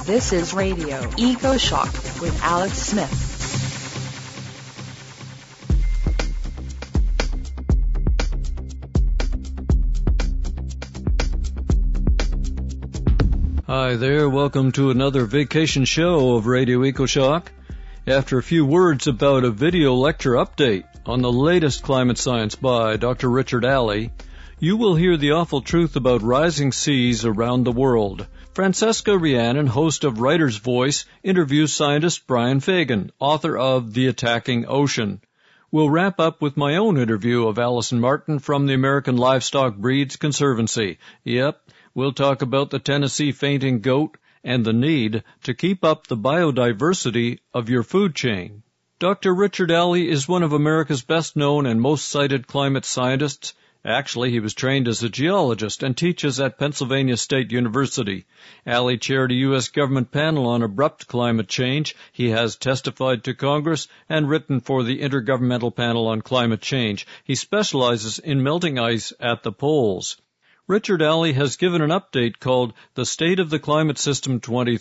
This is Radio Eco Shock with Alex Smith. Hi there, welcome to another vacation show of Radio EcoShock. After a few words about a video lecture update on the latest climate science by Dr. Richard Alley, you will hear the awful truth about rising seas around the world. Francesca Rhiannon, host of Writer's Voice, interviews scientist Brian Fagan, author of The Attacking Ocean. We'll wrap up with my own interview of Allison Martin from the American Livestock Breeds Conservancy. Yep, we'll talk about the Tennessee fainting goat and the need to keep up the biodiversity of your food chain. Dr. Richard Alley is one of America's best-known and most cited climate scientists. Actually, he was trained as a geologist and teaches at Pennsylvania State University. Alley chaired a U.S. government panel on abrupt climate change. He has testified to Congress and written for the Intergovernmental Panel on Climate Change. He specializes in melting ice at the poles. Richard Alley has given an update called The State of the Climate System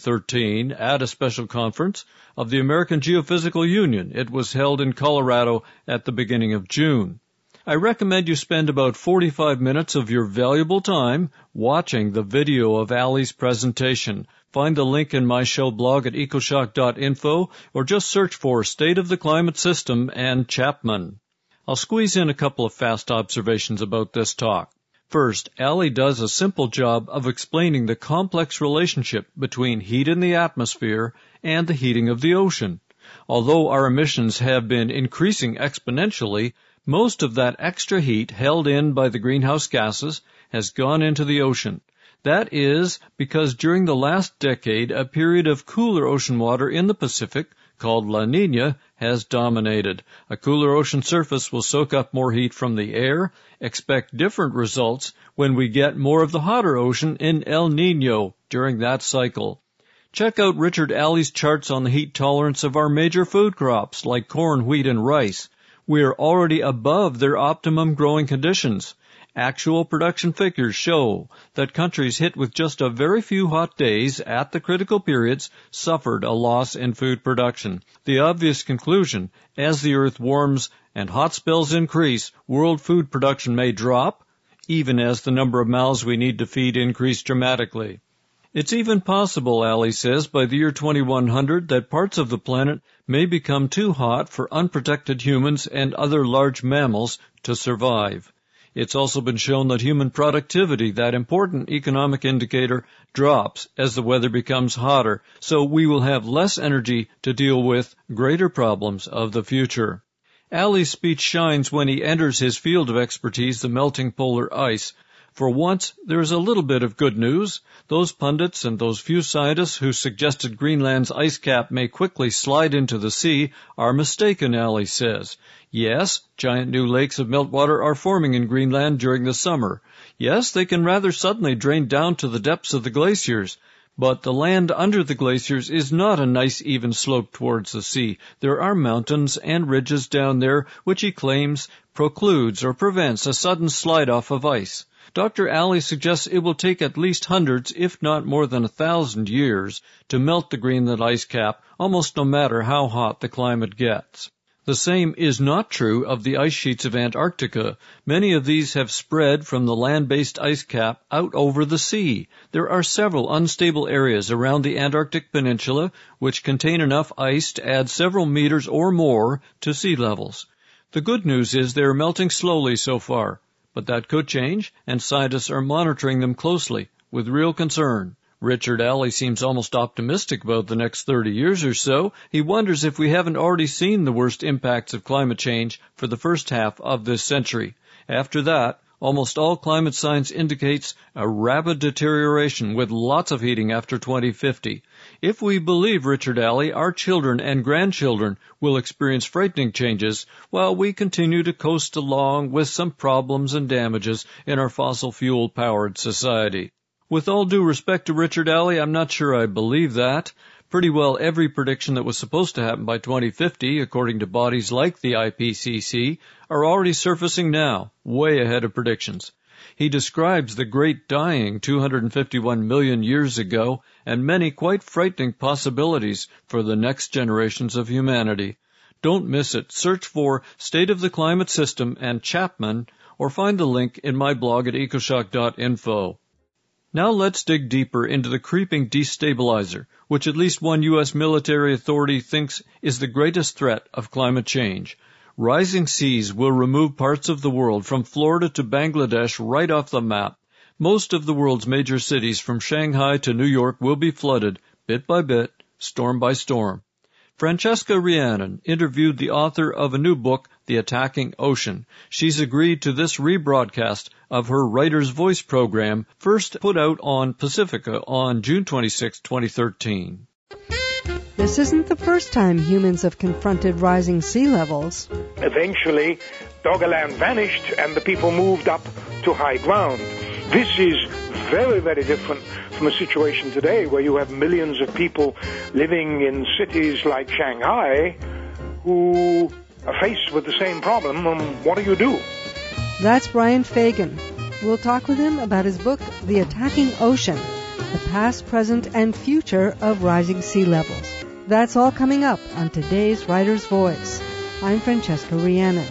2013 at a special conference of the American Geophysical Union. It was held in Colorado at the beginning of June. I recommend you spend about 45 minutes of your valuable time watching the video of Alley's presentation. Find the link in my show blog at ecoshock.info or just search for State of the Climate System and Chapman. I'll squeeze in a couple of fast observations about this talk. First, Alley does a simple job of explaining the complex relationship between heat in the atmosphere and the heating of the ocean. Although our emissions have been increasing exponentially, most of that extra heat held in by the greenhouse gases has gone into the ocean. That is because during the last decade, a period of cooler ocean water in the Pacific, called La Nina, has dominated. A cooler ocean surface will soak up more heat from the air. Expect different results when we get more of the hotter ocean in El Nino during that cycle. Check out Richard Alley's charts on the heat tolerance of our major food crops like corn, wheat, and rice. We are already above their optimum growing conditions. Actual production figures show that countries hit with just a very few hot days at the critical periods suffered a loss in food production. The obvious conclusion, as the earth warms and hot spells increase, world food production may drop, even as the number of mouths we need to feed increase dramatically. It's even possible, Alley says, by the year 2100 that parts of the planet may become too hot for unprotected humans and other large mammals to survive. It's also been shown that human productivity, that important economic indicator, drops as the weather becomes hotter, so we will have less energy to deal with greater problems of the future. Alley's speech shines when he enters his field of expertise, the melting polar ice. For once, there is a little bit of good news. Those pundits and those few scientists who suggested Greenland's ice cap may quickly slide into the sea are mistaken, Alley says. Yes, giant new lakes of meltwater are forming in Greenland during the summer. Yes, they can rather suddenly drain down to the depths of the glaciers. But the land under the glaciers is not a nice even slope towards the sea. There are mountains and ridges down there which he claims precludes or prevents a sudden slide-off of ice. Dr. Alley suggests it will take at least hundreds, if not more than 1,000 years, to melt the Greenland ice cap, almost no matter how hot the climate gets. The same is not true of the ice sheets of Antarctica. Many of these have spread from the land-based ice cap out over the sea. There are several unstable areas around the Antarctic Peninsula which contain enough ice to add several meters or more to sea levels. The good news is they are melting slowly so far. But that could change, and scientists are monitoring them closely, with real concern. Richard Alley seems almost optimistic about the next 30 years or so. He wonders if we haven't already seen the worst impacts of climate change for the first half of this century. After that, almost all climate science indicates a rapid deterioration with lots of heating after 2050. If we believe Richard Alley, our children and grandchildren will experience frightening changes while we continue to coast along with some problems and damages in our fossil fuel-powered society. With all due respect to Richard Alley, I'm not sure I believe that. Pretty well every prediction that was supposed to happen by 2050, according to bodies like the IPCC, are already surfacing now, way ahead of predictions. He describes the great dying 251 million years ago and many quite frightening possibilities for the next generations of humanity. Don't miss it. Search for State of the Climate System and Chapman, or find the link in my blog at ecoshock.info. Now let's dig deeper into the creeping destabilizer, which at least one U.S. military authority thinks is the greatest threat of climate change. Rising seas will remove parts of the world from Florida to Bangladesh right off the map. Most of the world's major cities from Shanghai to New York will be flooded, bit by bit, storm by storm. Francesca Rheannon interviewed the author of a new book, The Attacking Ocean. She's agreed to this rebroadcast of her Writer's Voice program, first put out on Pacifica on June 26, 2013. This isn't the first time humans have confronted rising sea levels. Eventually, Doggerland vanished and the people moved up to high ground. This is very, very different from a situation today where you have millions of people living in cities like Shanghai who are faced with the same problem. What do you do? That's Brian Fagan. We'll talk with him about his book, The Attacking Ocean, the past, present, and future of rising sea levels. That's all coming up on today's Writer's Voice. I'm Francesca Rheannon.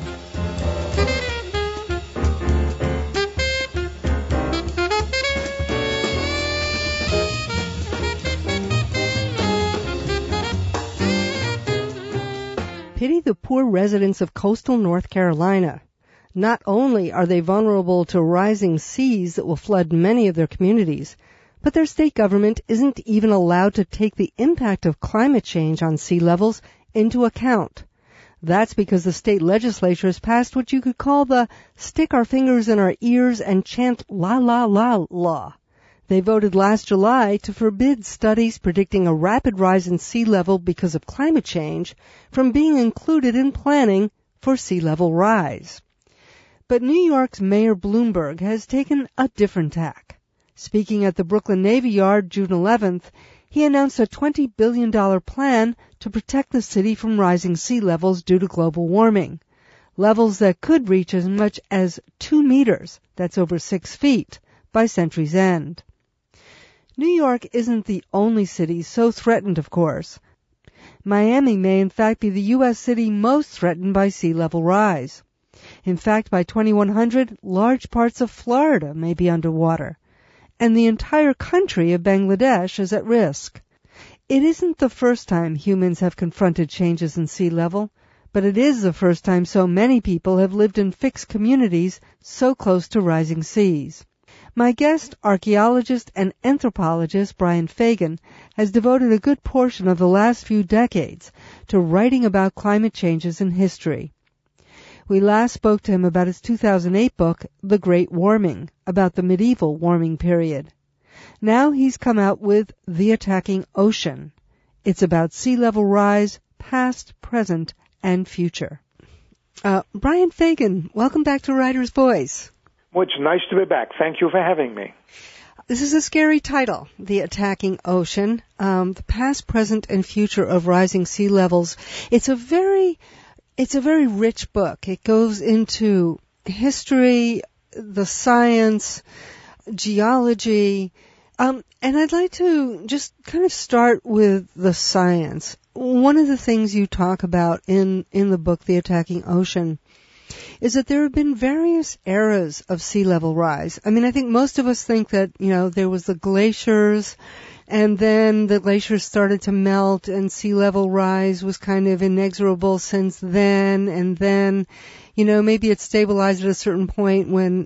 Pity the poor residents of coastal North Carolina. Not only are they vulnerable to rising seas that will flood many of their communities, but their state government isn't even allowed to take the impact of climate change on sea levels into account. That's because the state legislature has passed what you could call the stick our fingers in our ears and chant la la la law. They voted last July to forbid studies predicting a rapid rise in sea level because of climate change from being included in planning for sea level rise. But New York's Mayor Bloomberg has taken a different tack. Speaking at the Brooklyn Navy Yard June 11th, he announced a $20 billion plan to protect the city from rising sea levels due to global warming, levels that could reach as much as 2 meters, that's over 6 feet, by century's end. New York isn't the only city so threatened, of course. Miami may in fact be the U.S. city most threatened by sea level rise. In fact, by 2100, large parts of Florida may be underwater, and the entire country of Bangladesh is at risk. It isn't the first time humans have confronted changes in sea level, but it is the first time so many people have lived in fixed communities so close to rising seas. My guest, archaeologist and anthropologist Brian Fagan, has devoted a good portion of the last few decades to writing about climate changes in history. We last spoke to him about his 2008 book, The Great Warming, about the medieval warming period. Now he's come out with The Attacking Ocean. It's about sea level rise, past, present, and future. Brian Fagan, welcome back to Writer's Voice. Well, it's nice to be back. Thank you for having me. This is a scary title, The Attacking Ocean, the past, present, and future of rising sea levels. It's a very rich book. It goes into history, the science, geology, and I'd like to just kind of start with the science. One of the things you talk about in the book, The Attacking Ocean, is that there have been various eras of sea level rise. I mean, I think most of us think that, there was the glaciers, and then the glaciers started to melt, and sea level rise was kind of inexorable since then, and then, maybe it stabilized at a certain point when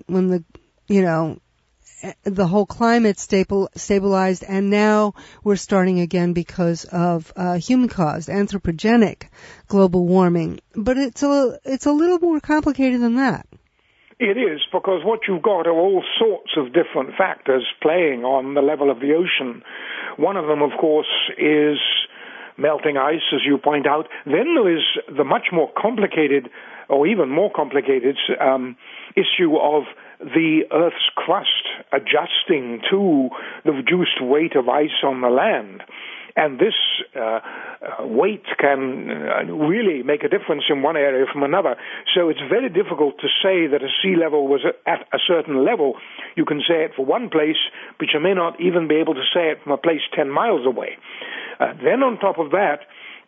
the whole climate stabilized, and now we're starting again because of human-caused, anthropogenic global warming. But it's a little more complicated than that. It is, because what you've got are all sorts of different factors playing on the level of the ocean. One of them, of course, is melting ice, as you point out. Then there is the much more complicated, or even more complicated, issue of the Earth's crust adjusting to the reduced weight of ice on the land. And this weight can really make a difference in one area from another. So it's very difficult to say that a sea level was at a certain level. You can say it for one place, but you may not even be able to say it from a place 10 miles away. Then on top of that,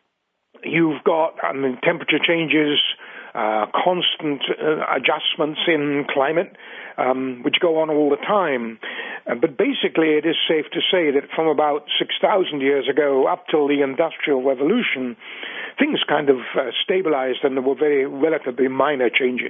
you've got temperature changes, constant adjustments in climate, which go on all the time. But basically, it is safe to say that from about 6,000 years ago up till the Industrial Revolution, things kind of stabilized, and there were very relatively minor changes.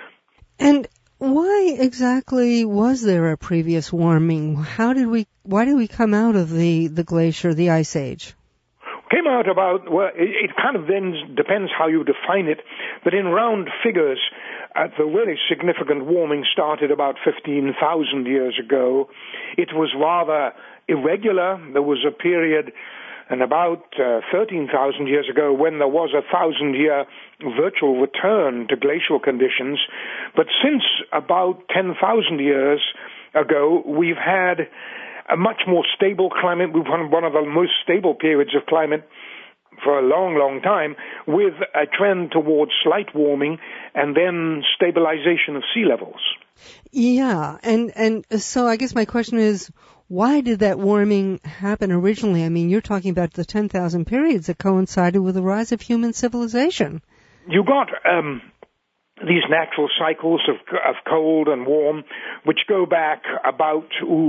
And why exactly was there a previous warming? Why did we come out of the glacier, the ice age? Came out about, well, it kind of then depends how you define it, but in round figures, the really significant warming started about 15,000 years ago. It was rather irregular. There was a period, and about 13,000 years ago, when there was a 1,000-year virtual return to glacial conditions. But since about 10,000 years ago, we've had a much more stable climate. We've had one of the most stable periods of climate for a long, long time, with a trend towards slight warming and then stabilization of sea levels. Yeah, and so I guess my question is, why did that warming happen originally? I mean, you're talking about the 10,000 periods that coincided with the rise of human civilization. You got these natural cycles of cold and warm, which go back about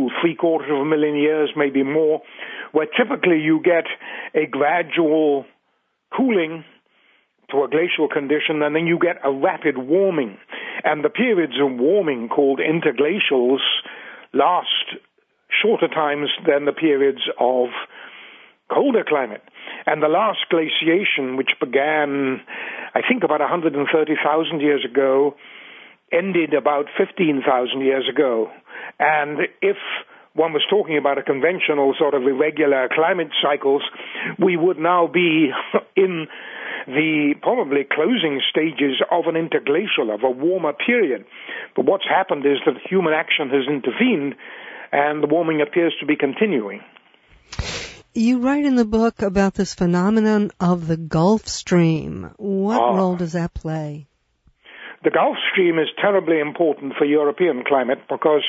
750,000 years, maybe more, where typically you get a gradual cooling to a glacial condition, and then you get a rapid warming. And the periods of warming, called interglacials, last shorter times than the periods of colder climate. And the last glaciation, which began, I think, about 130,000 years ago, ended about 15,000 years ago. And if one was talking about a conventional sort of irregular climate cycles, we would now be in the probably closing stages of an interglacial, of a warmer period. But what's happened is that human action has intervened, and the warming appears to be continuing. You write in the book about this phenomenon of the Gulf Stream. What role does that play? The Gulf Stream is terribly important for European climate because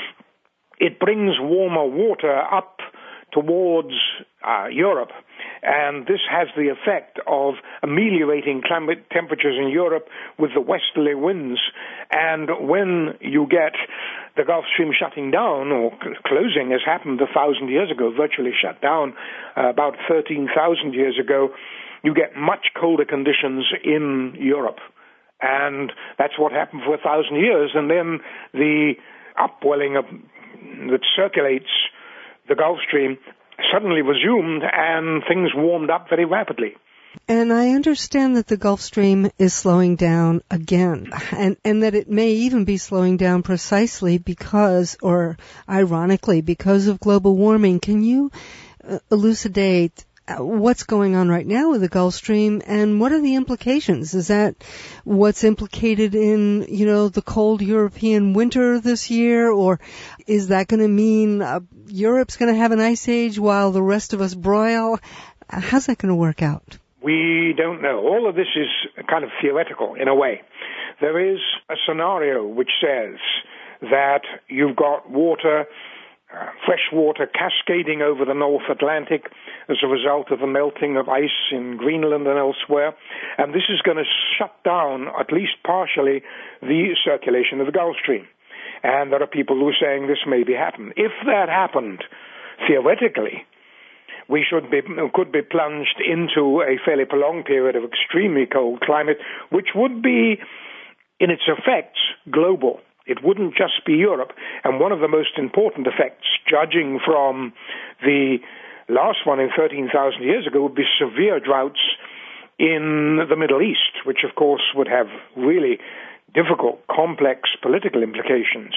it brings warmer water up towards Europe, and this has the effect of ameliorating climate temperatures in Europe with the westerly winds. And when you get the Gulf Stream shutting down or closing, as happened 1,000 years ago, virtually shut down about 13,000 years ago, you get much colder conditions in Europe. And that's what happened for 1,000 years. And then the upwelling that circulates the Gulf Stream suddenly resumed, and things warmed up very rapidly. And I understand that the Gulf Stream is slowing down again, and that it may even be slowing down precisely because, or ironically, because of global warming. Can you elucidate what's going on right now with the Gulf Stream, and what are the implications? Is that what's implicated in, the cold European winter this year, or is that going to mean Europe's going to have an ice age while the rest of us broil? How's that going to work out? We don't know. All of this is kind of theoretical in a way. There is a scenario which says that you've got water, fresh water cascading over the North Atlantic as a result of the melting of ice in Greenland and elsewhere. And this is going to shut down, at least partially, the circulation of the Gulf Stream. And there are people who are saying this may be happening. If that happened, theoretically, we could be plunged into a fairly prolonged period of extremely cold climate, which would be, in its effects, global. It wouldn't just be Europe. And one of the most important effects, judging from the last one in 13,000 years ago, would be severe droughts in the Middle East, which, of course, would have really difficult, complex political implications.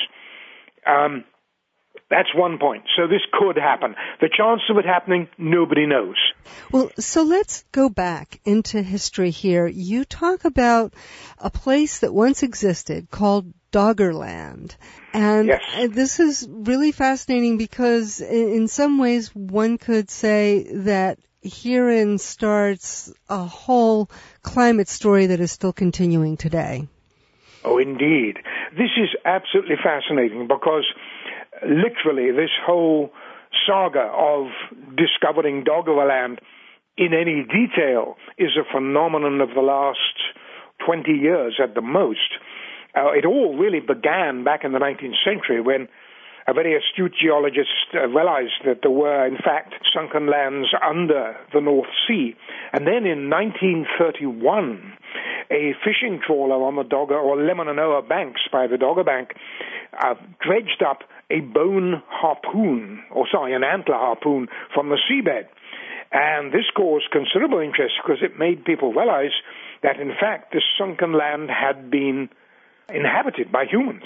That's one point. So this could happen. The chance of it happening, nobody knows. Well, so let's go back into history here. You talk about a place that once existed called Doggerland. And yes. This is really fascinating because in some ways one could say that herein starts a whole climate story that is still continuing today. Oh, indeed. This is absolutely fascinating because literally this whole saga of discovering Doggerland in any detail is a phenomenon of the last 20 years at the most. It all really began back in the 19th century when a very astute geologist realized that there were, in fact, sunken lands under the North Sea. And then in 1931, a fishing trawler on the Dogger, or Lemanoa Banks by the Dogger Bank, dredged up a bone harpoon, an antler harpoon from the seabed. And this caused considerable interest because it made people realize that, in fact, this sunken land had been inhabited by humans.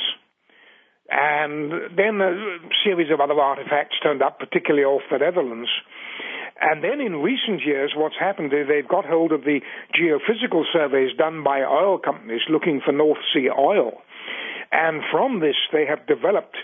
And then a series of other artifacts turned up, particularly off the Netherlands. And then in recent years, what's happened is they've got hold of the geophysical surveys done by oil companies looking for North Sea oil. And from this, they have developed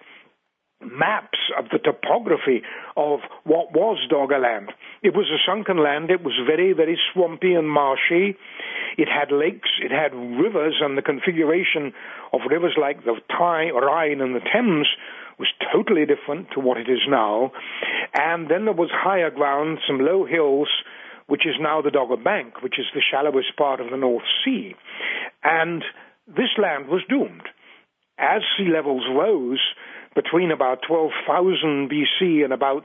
maps of the topography of what was Doggerland. It was a sunken land. It was very, very swampy and marshy. It had lakes, it had rivers, and the configuration of rivers like the Rhine and the Thames was totally different to what it is now. And then there was higher ground, some low hills, which is now the Dogger Bank, which is the shallowest part of the North Sea. And this land was doomed. As sea levels rose between about 12,000 BC and about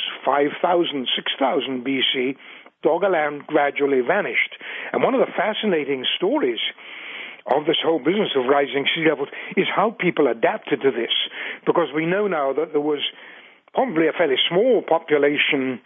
5,000, 6,000 BC, Doggerland gradually vanished. And one of the fascinating stories of this whole business of rising sea levels is how people adapted to this, because we know now that there was probably a fairly small population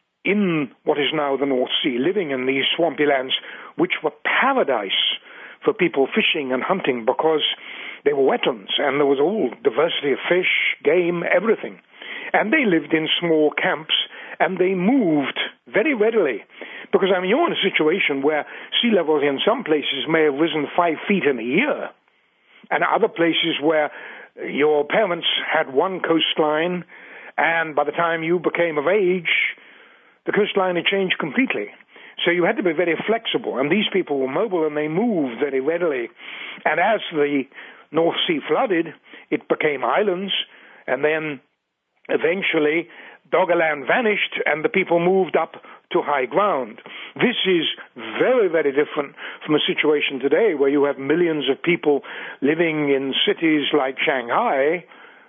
in what is now the North Sea living in these swampy lands, which were paradise for people fishing and hunting because they were wetlands and there was all diversity of fish, game, everything. And they lived in small camps and they moved very readily. Because, you're in a situation where sea levels in some places may have risen 5 feet in a year, and other places where your parents had one coastline, and by the time you became of age, the coastline had changed completely. So you had to be very flexible, and these people were mobile, and they moved very readily. And as the North Sea flooded, it became islands, and then eventually Doggerland vanished, and the people moved up to high ground. This is very, very different from a situation today where you have millions of people living in cities like Shanghai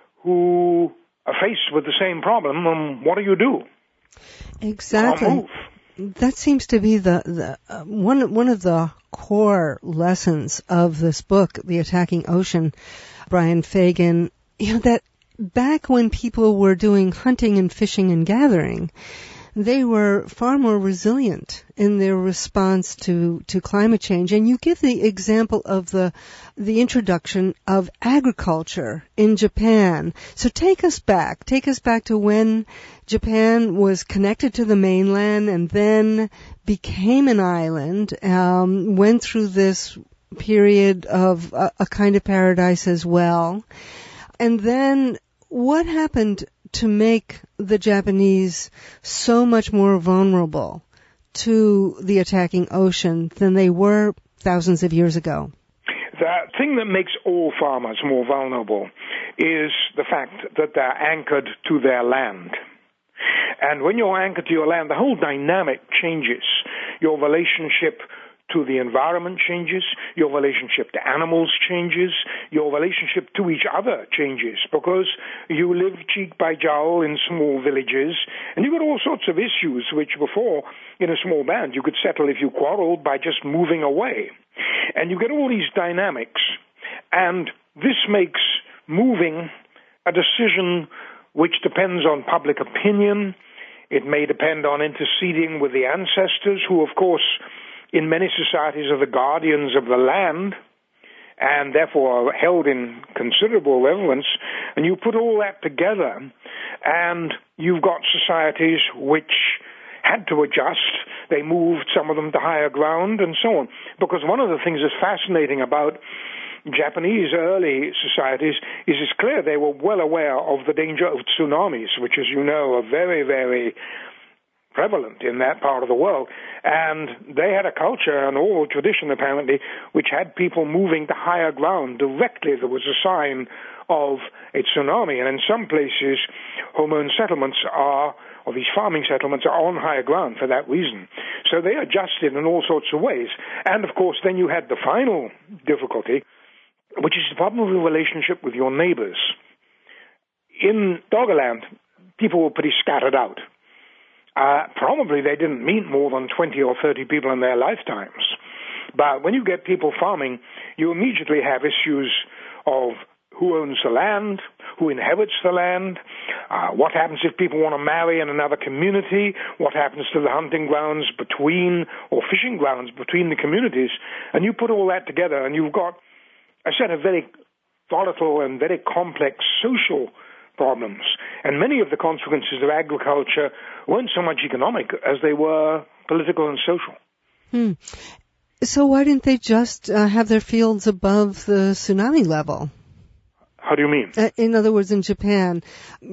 who are faced with the same problem. And what do you do? Exactly. That seems to be the one of the core lessons of this book, The Attacking Ocean, Brian Fagan. That back when people were doing hunting and fishing and gathering, they were far more resilient in their response to climate change. And you give the example of the introduction of agriculture in Japan. So take us back to when Japan was connected to the mainland and then became an island, went through this period of a kind of paradise as well. And then what happened to make the Japanese so much more vulnerable to the attacking ocean than they were thousands of years ago? The thing that makes all farmers more vulnerable is the fact that they're anchored to their land. And when you're anchored to your land, the whole dynamic changes. Your relationship to the environment changes, your relationship to animals changes, your relationship to each other changes, because you live cheek by jowl in small villages, and you've got all sorts of issues which before, in a small band, you could settle if you quarreled by just moving away. And you get all these dynamics, and this makes moving a decision which depends on public opinion. It may depend on interceding with the ancestors, who, of course, in many societies are the guardians of the land and therefore are held in considerable reverence. And you put all that together and you've got societies which had to adjust. They moved some of them to higher ground and so on. Because one of the things that's fascinating about Japanese early societies, it's clear they were well aware of the danger of tsunamis, which, as you know, are very, very prevalent in that part of the world. And they had a culture, an oral tradition apparently, which had people moving to higher ground directly. There was a sign of a tsunami. And in some places, home-owned settlements or these farming settlements are on higher ground for that reason. So they adjusted in all sorts of ways. And of course, then you had the final difficulty, which is the problem of the relationship with your neighbors. In Doggerland, people were pretty scattered out. Probably they didn't meet more than 20 or 30 people in their lifetimes. But when you get people farming, you immediately have issues of who owns the land, who inherits the land, what happens if people want to marry in another community, what happens to the hunting grounds between, or fishing grounds between the communities. And you put all that together and you've got a set of very volatile and very complex social problems. And many of the consequences of agriculture weren't so much economic as they were political and social. So why didn't they just have their fields above the tsunami level? How do you mean? In other words, in Japan,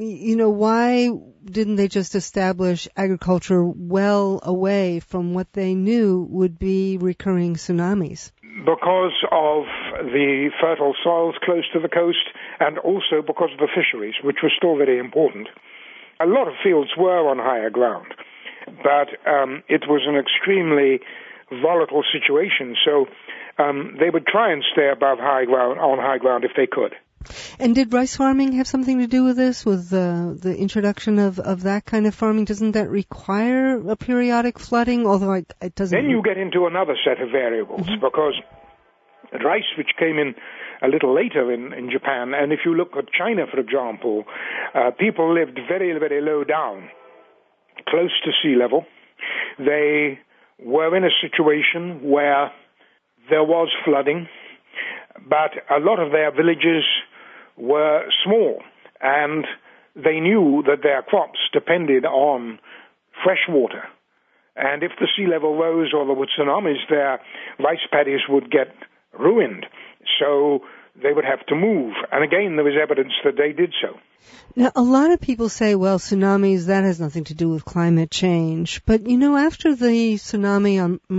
why didn't they just establish agriculture well away from what they knew would be recurring tsunamis? Because of the fertile soils close to the coast, and also because of the fisheries, which were still very important. A lot of fields were on higher ground, but it was an extremely volatile situation, so they would try and stay above on high ground if they could. And did rice farming have something to do with this, with the introduction of that kind of farming? Doesn't that require a periodic flooding, although it doesn't? Then you get into another set of variables, because rice, which came in a little later in Japan, and if you look at China, for example, people lived very, very low down, close to sea level. They were in a situation where there was flooding, but a lot of their villages were small, and they knew that their crops depended on fresh water. And if the sea level rose or there were tsunamis, their rice paddies would get ruined. So they would have to move. And again, there was evidence that they did so. Now, a lot of people say, well, tsunamis, that has nothing to do with climate change. But, after the tsunami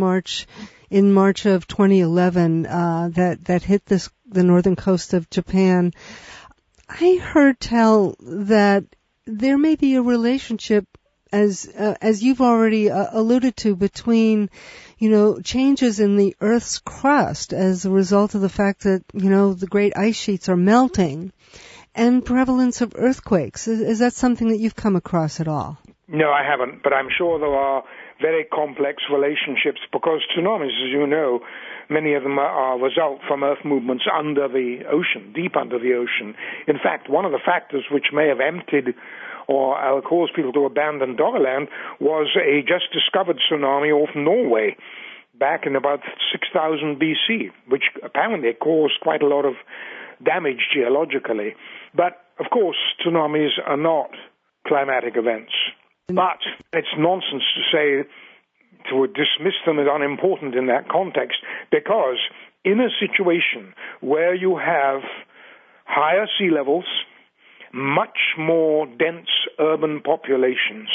in March of 2011, that hit the northern coast of Japan, I heard tell that there may be a relationship, as you've already alluded to, between, changes in the Earth's crust as a result of the fact that, the great ice sheets are melting, and prevalence of earthquakes. Is that something that you've come across at all? No, I haven't, but I'm sure there are very complex relationships, because tsunamis, as you know, many of them are a result from earth movements under the ocean, deep under the ocean. In fact, one of the factors which may have emptied or caused people to abandon Doggerland was a just-discovered tsunami off Norway back in about 6000 BC, which apparently caused quite a lot of damage geologically. But, of course, tsunamis are not climatic events. But it's nonsense to dismiss them as unimportant in that context, because in a situation where you have higher sea levels, much more dense urban populations,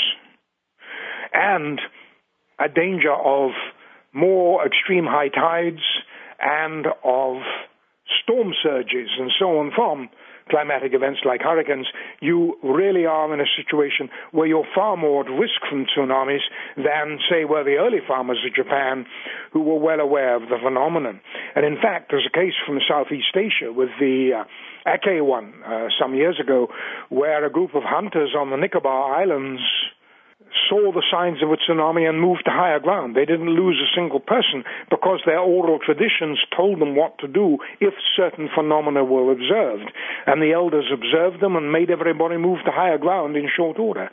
and a danger of more extreme high tides and of storm surges and so on from climatic events like hurricanes, you really are in a situation where you're far more at risk from tsunamis than, say, were the early farmers of Japan, who were well aware of the phenomenon. And in fact, there's a case from Southeast Asia with the Aceh one some years ago, where a group of hunters on the Nicobar Islands saw the signs of a tsunami and moved to higher ground. They didn't lose a single person because their oral traditions told them what to do if certain phenomena were observed. And the elders observed them and made everybody move to higher ground in short order.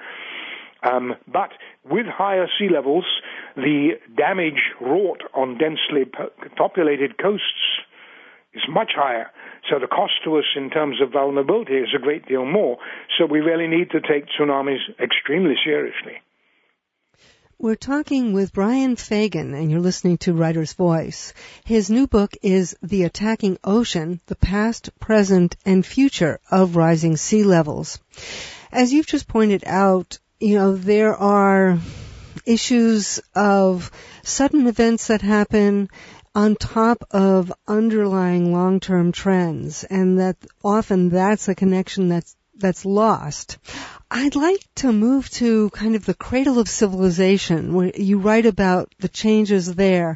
But with higher sea levels, the damage wrought on densely populated coasts is much higher. So the cost to us in terms of vulnerability is a great deal more. So we really need to take tsunamis extremely seriously. We're talking with Brian Fagan, and you're listening to Writer's Voice. His new book is The Attacking Ocean, The Past, Present, and Future of Rising Sea Levels. As you've just pointed out, there are issues of sudden events that happen on top of underlying long-term trends, and that often that's a connection that's lost. I'd like to move to kind of the cradle of civilization, where you write about the changes there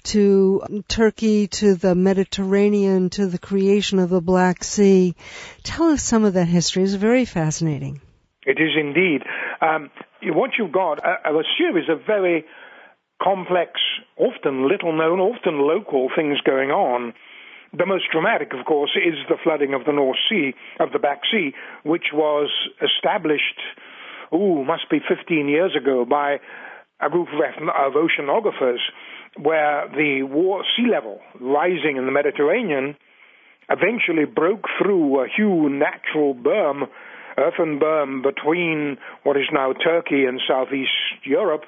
to Turkey, to the Mediterranean, to the creation of the Black Sea. Tell us some of that history. It's very fascinating. It is indeed. What you've got, a series of very complex, often little-known, often local things going on. The most dramatic, of course, is the flooding of the North Sea, of the Black Sea, which was established, must be 15 years ago, by a group of oceanographers, where the sea level rising in the Mediterranean eventually broke through a huge natural berm, earthen berm, between what is now Turkey and southeast Europe,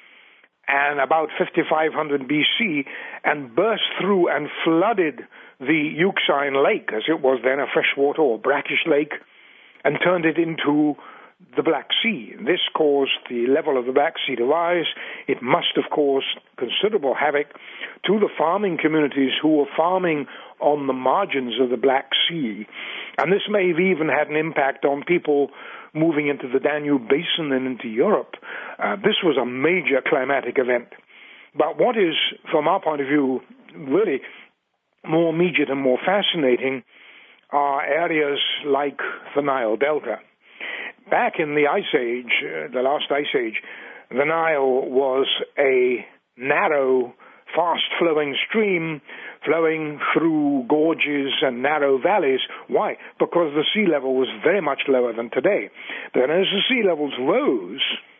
and about 5500 BC, and burst through and flooded the Euxine Lake, as it was then, a freshwater or brackish lake, and turned it into the Black Sea. This caused the level of the Black Sea to rise. It must have caused considerable havoc to the farming communities who were farming on the margins of the Black Sea. And this may have even had an impact on people moving into the Danube Basin and into Europe. This was a major climatic event. But what is, from our point of view, really more immediate and more fascinating are areas like the Nile Delta. Back in the Ice Age, the last Ice Age, the Nile was a narrow, fast-flowing stream flowing through gorges and narrow valleys. Why? Because the sea level was very much lower than today. Then as the sea levels rose,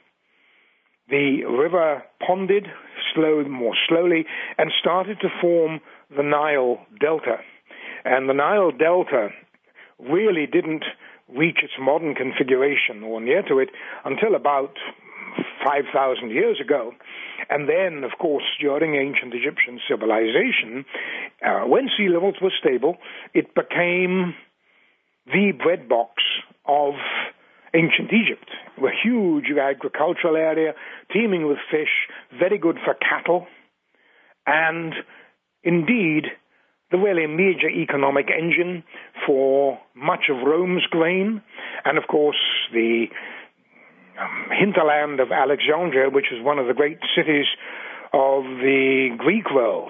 the river ponded more slowly and started to form the Nile Delta. And the Nile Delta really didn't reach its modern configuration or near to it until about 5,000 years ago. And then, of course, during ancient Egyptian civilization, when sea levels were stable, it became the breadbox of ancient Egypt. A huge agricultural area, teeming with fish, very good for cattle, and indeed the really major economic engine for much of Rome's grain, and of course the hinterland of Alexandria, which is one of the great cities of the Greek world.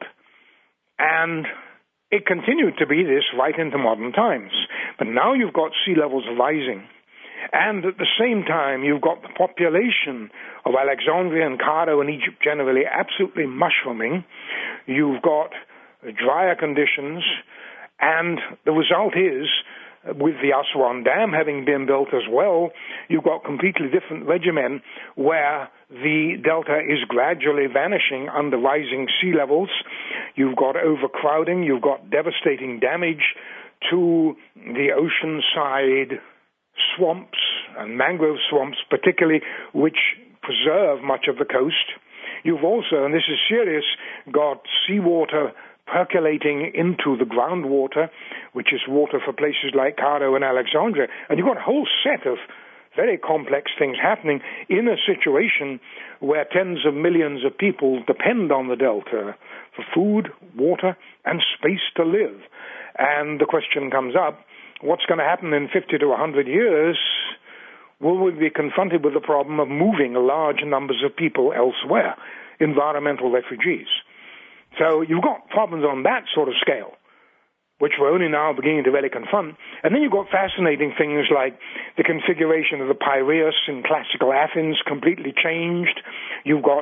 And it continued to be this right into modern times. But now you've got sea levels rising. And at the same time, you've got the population of Alexandria and Cairo and Egypt generally absolutely mushrooming. You've got drier conditions. And the result is, with the Aswan Dam having been built as well, you've got completely different regimen where the delta is gradually vanishing under rising sea levels. You've got overcrowding. You've got devastating damage to the oceanside swamps and mangrove swamps particularly, which preserve much of the coast. You've also, and this is serious, got seawater percolating into the groundwater, which is water for places like Cairo and Alexandria. And you've got a whole set of very complex things happening in a situation where tens of millions of people depend on the delta for food, water, and space to live. And the question comes up, what's going to happen in 50 to 100 years? Will we be confronted with the problem of moving large numbers of people elsewhere, environmental refugees? So you've got problems on that sort of scale, which we're only now beginning to really confront. And then you've got fascinating things like the configuration of the Piraeus in classical Athens completely changed. You've got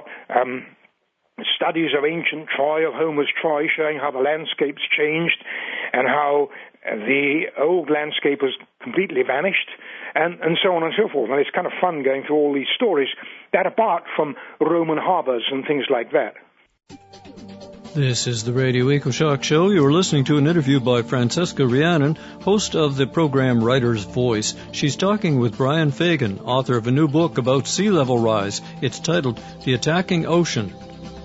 studies of ancient Troy, of Homer's Troy, showing how the landscapes changed and how the old landscape has completely vanished, and so on and so forth. And it's kind of fun going through all these stories that apart from Roman harbors and things like that. This is the Radio EcoShock Show. You're listening to an interview by Francesca Rhiannon, host of the program Writer's Voice. She's talking with Brian Fagan, author of a new book about sea level rise. It's titled The Attacking Ocean.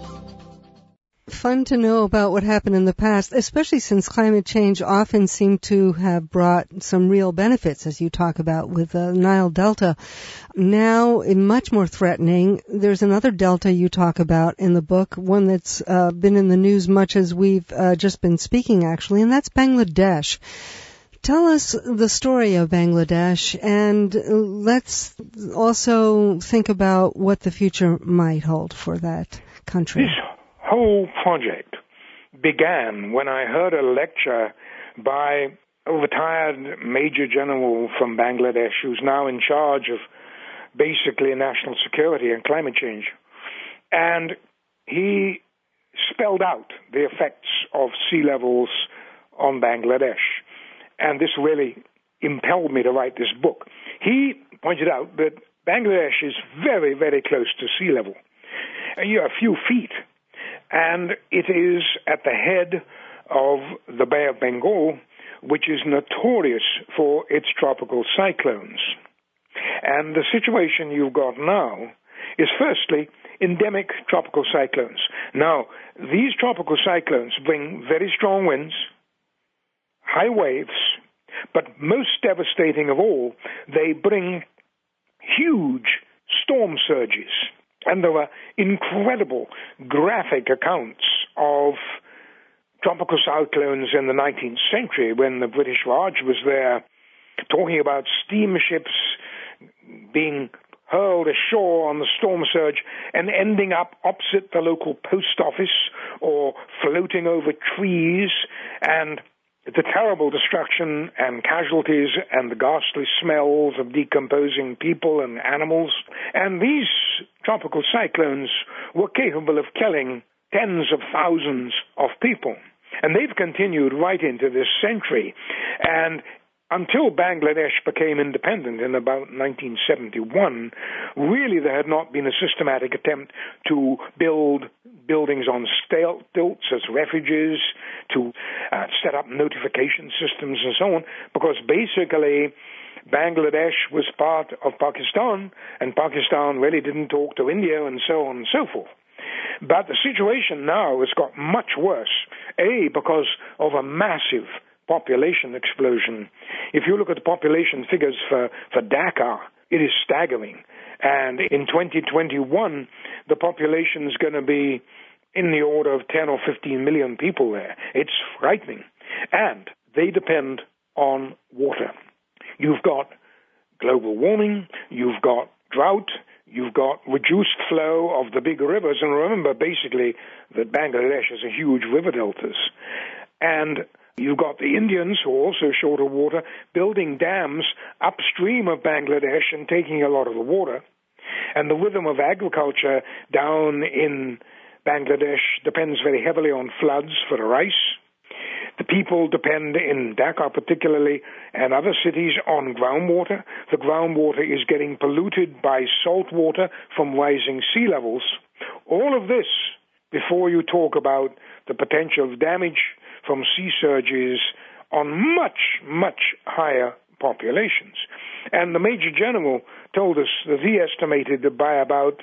Fun to know about what happened in the past, especially since climate change often seemed to have brought some real benefits, as you talk about with the Nile Delta. Now, much more threatening, there's another delta you talk about in the book, one that's been in the news much as we've just been speaking, actually, and that's Bangladesh. Tell us the story of Bangladesh, and let's also think about what the future might hold for that country. This whole project began when I heard a lecture by a retired Major General from Bangladesh who's now in charge of basically national security and climate change. And he spelled out the effects of sea levels on Bangladesh. And this really impelled me to write this book. He pointed out that Bangladesh is very, very close to sea level. You're a few feet. And it is at the head of the Bay of Bengal, which is notorious for its tropical cyclones. And the situation you've got now is firstly endemic tropical cyclones. Now, these tropical cyclones bring very strong winds, high waves, but most devastating of all, they bring huge storm surges. And there were incredible graphic accounts of tropical cyclones in the 19th century when the British Raj was there, talking about steamships being hurled ashore on the storm surge and ending up opposite the local post office or floating over trees, and the terrible destruction and casualties and the ghastly smells of decomposing people and animals. And these tropical cyclones were capable of killing tens of thousands of people. And they've continued right into this century. And until Bangladesh became independent in about 1971, really there had not been a systematic attempt to build buildings on stilts as refuges, to set up notification systems and so on, because basically Bangladesh was part of Pakistan, and Pakistan really didn't talk to India, and so on and so forth. But the situation now has got much worse, because of a massive population explosion. If you look at the population figures for Dhaka, it is staggering. And in 2021, the population is going to be in the order of 10 or 15 million people there. It's frightening. And they depend on water. You've got global warming, you've got drought, you've got reduced flow of the big rivers. And remember, basically, that Bangladesh has a huge river deltas. And you've got the Indians, who are also short of water, building dams upstream of Bangladesh and taking a lot of the water. And the rhythm of agriculture down in Bangladesh depends very heavily on floods for the rice. The people depend, in Dhaka particularly, and other cities, on groundwater. The groundwater is getting polluted by salt water from rising sea levels. All of this before you talk about the potential damage from sea surges on much, much higher populations. And the Major General told us that he estimated that by about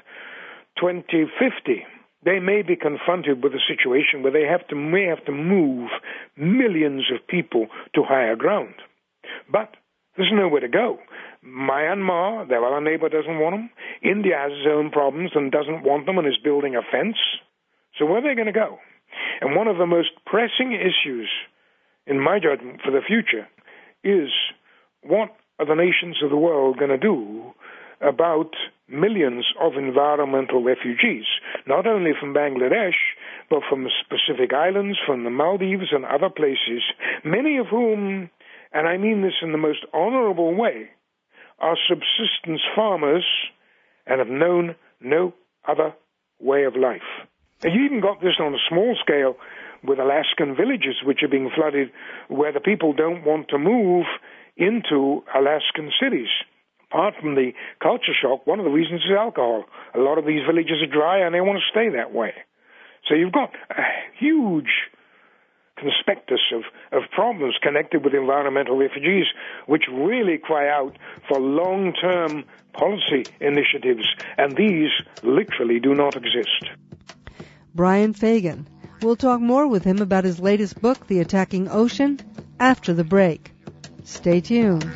2050, they may be confronted with a situation where they may have to move millions of people to higher ground. But there's nowhere to go. Myanmar, their other neighbor, doesn't want them. India has its own problems and doesn't want them and is building a fence. So where are they going to go? And one of the most pressing issues, in my judgment, for the future is what are the nations of the world going to do about millions of environmental refugees, not only from Bangladesh, but from Pacific Islands, from the Maldives and other places, many of whom, and I mean this in the most honorable way, are subsistence farmers and have known no other way of life. And you even got this on a small scale with Alaskan villages which are being flooded, where the people don't want to move into Alaskan cities. Apart from the culture shock, one of the reasons is alcohol. A lot of these villages are dry and they want to stay that way. So you've got a huge conspectus of problems connected with environmental refugees, which really cry out for long-term policy initiatives, and these literally do not exist. Brian Fagan. We'll talk more with him about his latest book, The Attacking Ocean, after the break. Stay tuned.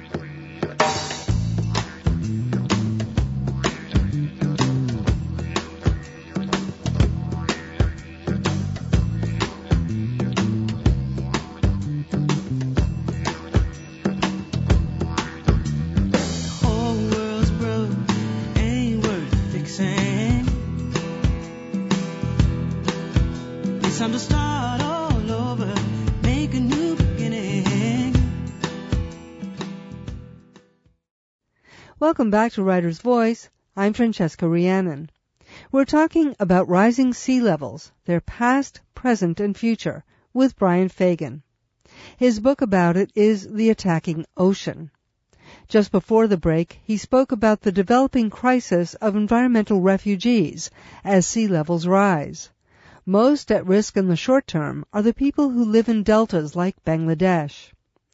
Welcome back to Writer's Voice. I'm Francesca Rhiannon. We're talking about rising sea levels, their past, present, and future, with Brian Fagan. His book about it is The Attacking Ocean. Just before the break, he spoke about the developing crisis of environmental refugees as sea levels rise. Most at risk in the short term are the people who live in deltas like Bangladesh.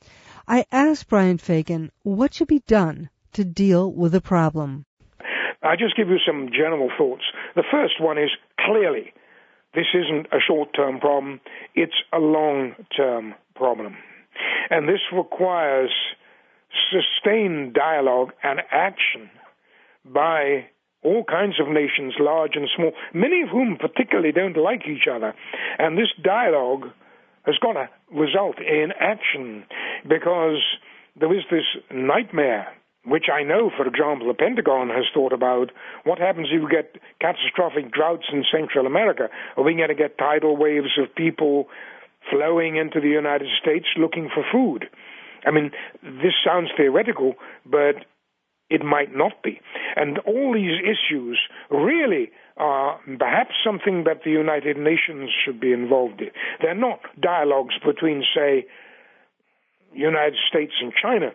I asked Brian Fagan what should be done to deal with the problem. I'll just give you some general thoughts. The first one is, clearly, this isn't a short-term problem, it's a long-term problem. And this requires sustained dialogue and action by all kinds of nations, large and small, many of whom particularly don't like each other. And this dialogue has got to result in action, because there is this nightmare, which I know, for example, the Pentagon has thought about. What happens if you get catastrophic droughts in Central America? Are we going to get tidal waves of people flowing into the United States looking for food? I mean, this sounds theoretical, but it might not be. And all these issues really are perhaps something that the United Nations should be involved in. They're not dialogues between, say, United States and China,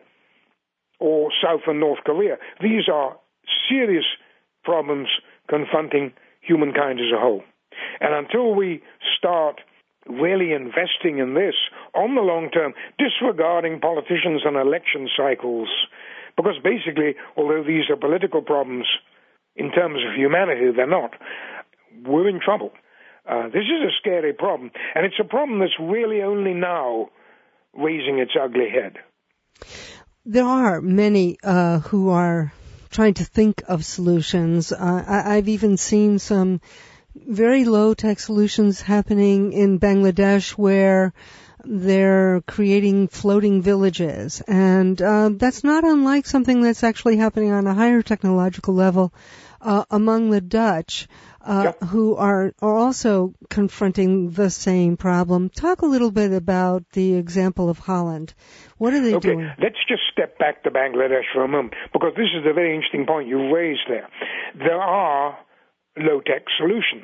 or South and North Korea. These are serious problems confronting humankind as a whole. And until we start really investing in this on the long term, disregarding politicians and election cycles, because basically, although these are political problems, in terms of humanity, they're not, we're in trouble. This is a scary problem, and it's a problem that's really only now raising its ugly head. There are many who are trying to think of solutions. I've even seen some very low-tech solutions happening in Bangladesh where they're creating floating villages. And that's not unlike something that's actually happening on a higher technological level among the Dutch, who are also confronting the same problem. Talk a little bit about the example of Holland. What are they doing? Let's just step back to Bangladesh for a moment, because this is a very interesting point you raised there. There are low-tech solutions.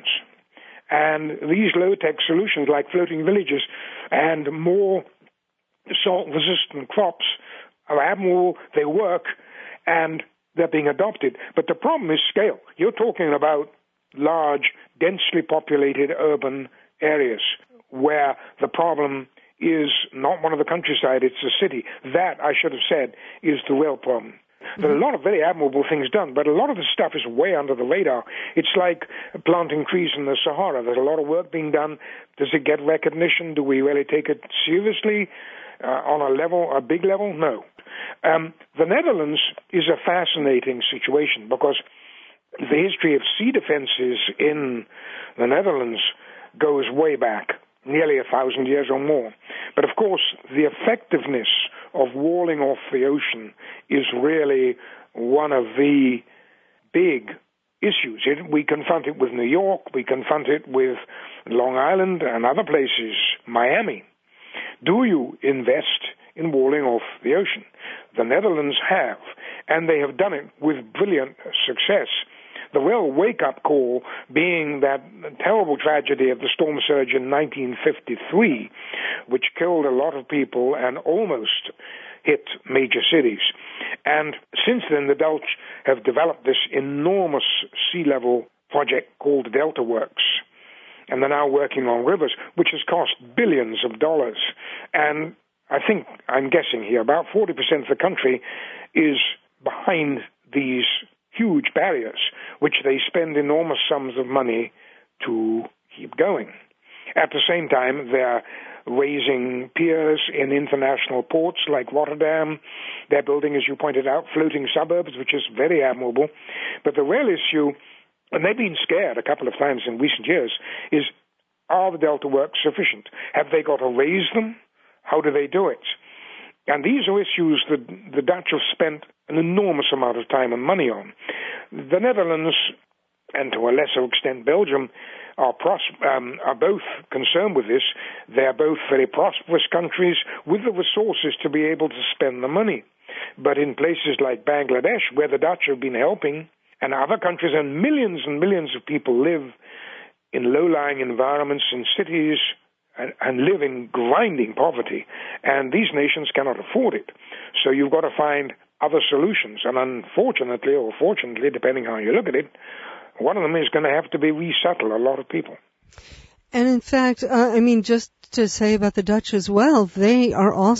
And these low-tech solutions, like floating villages and more salt-resistant crops, are admirable, they work, and they're being adopted. But the problem is scale. You're talking about large, densely populated urban areas where the problem is not one of the countryside, it's a city. That, I should have said, is the real problem. There are a lot of very admirable things done, but a lot of the stuff is way under the radar. It's like planting trees in the Sahara. There's a lot of work being done. Does it get recognition? Do we really take it seriously on a level, a big level? No. The Netherlands is a fascinating situation because the history of sea defenses in the Netherlands goes way back, nearly 1,000 years or more. But of course, the effectiveness of walling off the ocean is really one of the big issues. We confront it with New York, we confront it with Long Island and other places, Miami. Do you invest in walling off the ocean? The Netherlands have, and they have done it with brilliant success. The real wake-up call being that terrible tragedy of the storm surge in 1953, which killed a lot of people and almost hit major cities. And since then, the Dutch have developed this enormous sea level project called Delta Works. and they're now working on rivers, which has cost billions of dollars. And I think, I'm guessing here, about 40% of the country is behind these huge barriers, which they spend enormous sums of money to keep going. At the same time, they're raising piers in international ports like Rotterdam. They're building, as you pointed out, floating suburbs, which is very admirable. But the real issue, and they've been scared a couple of times in recent years, is are the Delta works sufficient? Have they got to raise them? How do they do it? And these are issues that the Dutch have spent an enormous amount of time and money on. The Netherlands, and to a lesser extent Belgium, are both concerned with this. They're both very prosperous countries with the resources to be able to spend the money. But in places like Bangladesh, where the Dutch have been helping, and other countries, and millions of people live in low-lying environments in cities and live in grinding poverty, and these nations cannot afford it. So you've got to find other solutions, and unfortunately, or fortunately, depending how you look at it, one of them is going to have to be resettle a lot of people. And in fact, just to say about the Dutch as well, they